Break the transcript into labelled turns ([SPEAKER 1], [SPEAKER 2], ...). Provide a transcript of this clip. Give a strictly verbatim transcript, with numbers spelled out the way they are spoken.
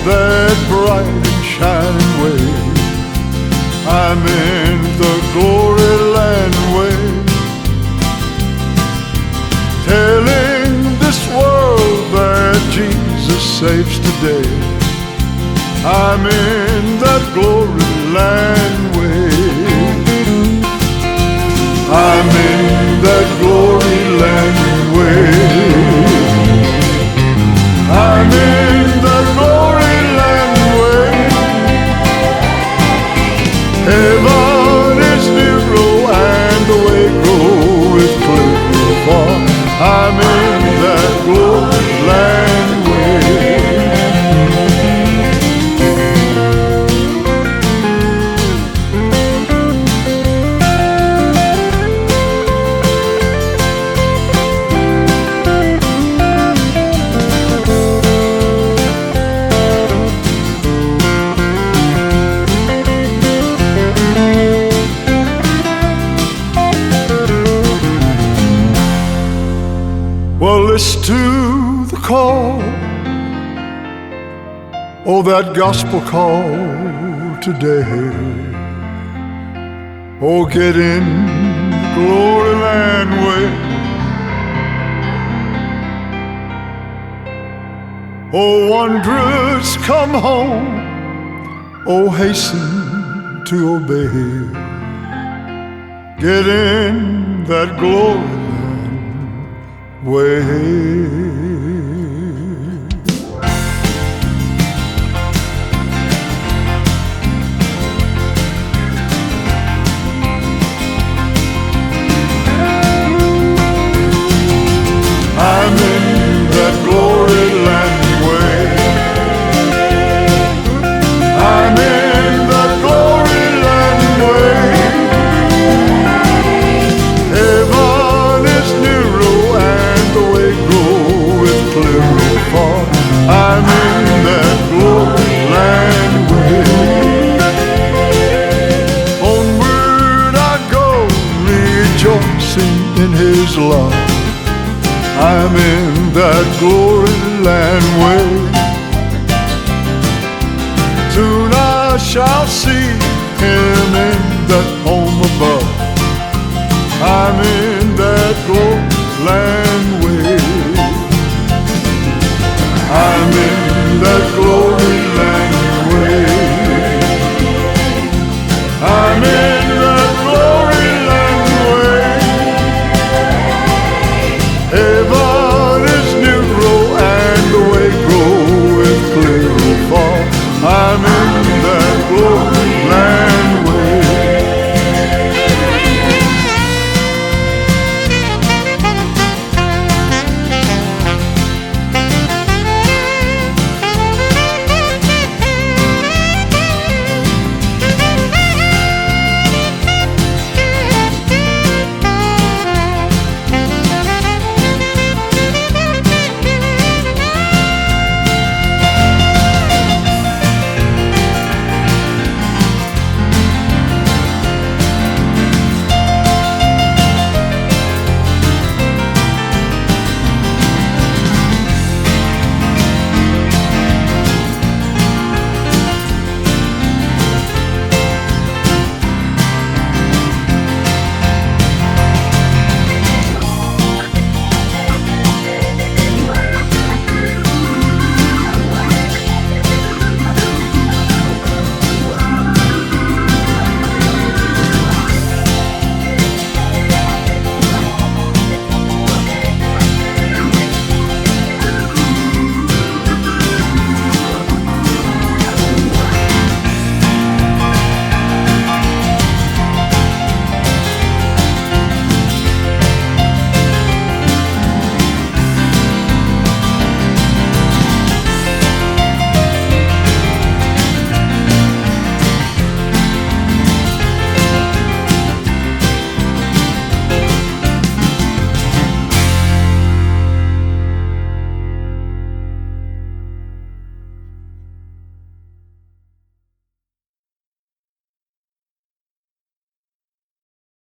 [SPEAKER 1] that bright and shining way. I'm in the glory land way, telling this world that Jesus saves today. I'm in that glory land way. I'm in that glory land way. I'm in that glory land way. Heaven is near, and the way groweth clear far. I'm in that glory land way. Well, listen to the call, oh, that gospel call today. Oh, get in the glory land way. Oh, wanderers, come home. Oh, hasten to obey. Get in that glory way. I'm in that glory land way. I'm in that glory land way. Heaven is near, and the way groweth clear far. I'm in that glory land way. Onward I go, rejoicing in His love. I'm in that glory land way. Soon I shall see Him in that home above. I'm in that glory land.